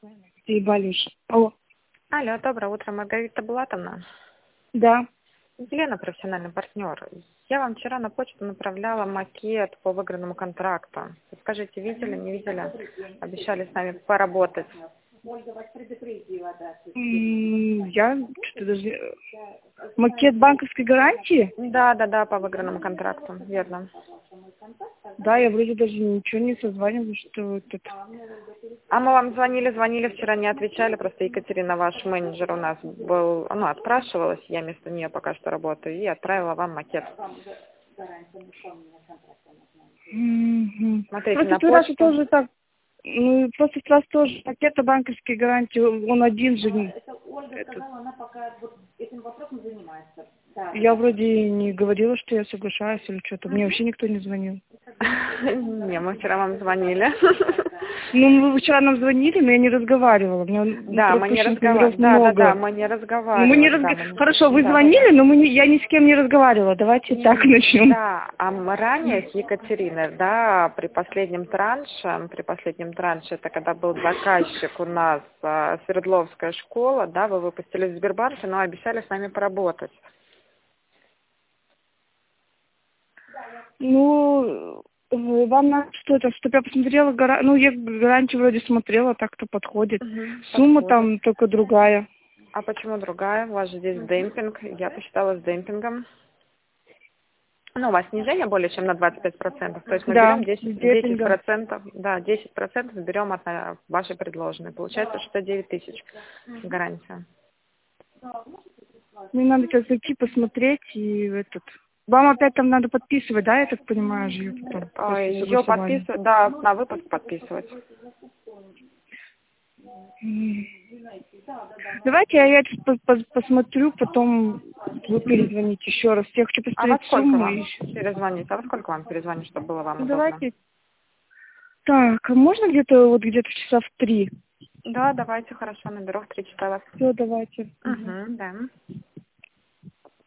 Заебали уже. Алло. Алло, доброе утро, Маргарита Булатовна. Да. Елена, профессиональный партнер. Я вам вчера на почту направляла макет по выигранному контракту. Скажите, видели, не видели? Обещали с нами поработать. Я что-то даже... Макет банковской гарантии? Да, по выигранному контракту, верно. Да, я вроде даже ничего не созванивала, что это... А мы вам звонили вчера, не отвечали, просто Екатерина, ваш менеджер у нас был, отпрашивалась, я вместо нее пока что работаю, и отправила вам макет. Смотрите, Просто на вчера же почту. тоже так... Ну, просто сразу тоже макета банковской гарантии, он один же. Я вроде не говорила, что я соглашаюсь или что-то. Мне вообще никто не звонил. Не, мы вчера вам звонили. Ну, вы вчера нам звонили, но я не разговаривала. Да, мы не разговаривали. Да, мы не разговаривали. Хорошо, вы звонили, но я ни с кем не разговаривала. Давайте так начнем. Да, а мы ранее с Екатериной, да, при последнем транше, это когда был заказчик у нас, Свердловская школа, да, вы выпустили в Сбербанке, но обещали с нами поработать. Ну, вам надо что-то, чтобы я посмотрела, я гарантию вроде смотрела, так-то подходит. Сумма там только другая. А почему другая? У вас же здесь демпинг, я посчитала с демпингом. Ну, у вас снижение более чем на 25%, то есть мы берем 10%, да, 10% берем от вашей предложенной. Получается 69 тысяч гарантия. Мне надо сейчас зайти посмотреть и Вам опять там надо подписывать, да, я так понимаю, же ее потом? Ее подписывать, да, на выпуск подписывать. Давайте я посмотрю, потом вы перезвоните еще раз. Я хочу посмотреть сумму. Вам перезвонить? А во сколько вам перезвонить, чтобы было вам удобно? Давайте. Так, а можно где-то часа в 3? Да, давайте, хорошо, наберу в 3 часа вас. Все, давайте. Да.